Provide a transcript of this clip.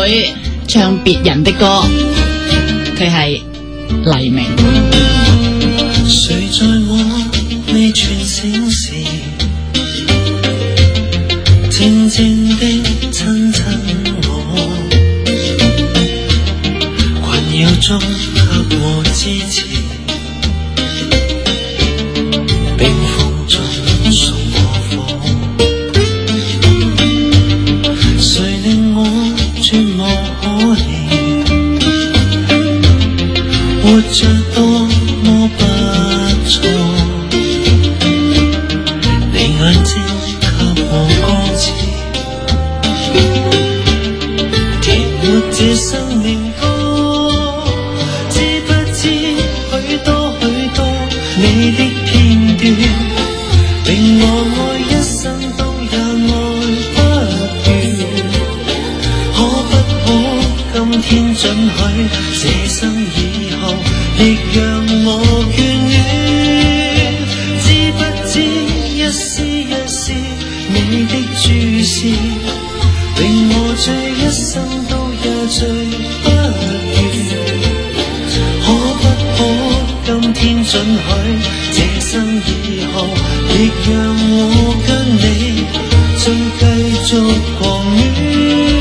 會唱別人的歌，佢係黎明。 誰在我未全醒時，靜靜的親親我，困擾中給我支持，冰封中送我火，誰令我絕望可憐，活着多麼不錯，你眼睛給我光刺，填沒這生命歌，知不知許多許多你的片段，令我愛一生都也愛不完，可不可今天准許這生以後亦讓我眷戀，知不知一絲一絲你的注視，令我醉一生都也醉不完，可不可今天准許這生以後亦讓我跟你再繼續狂戀。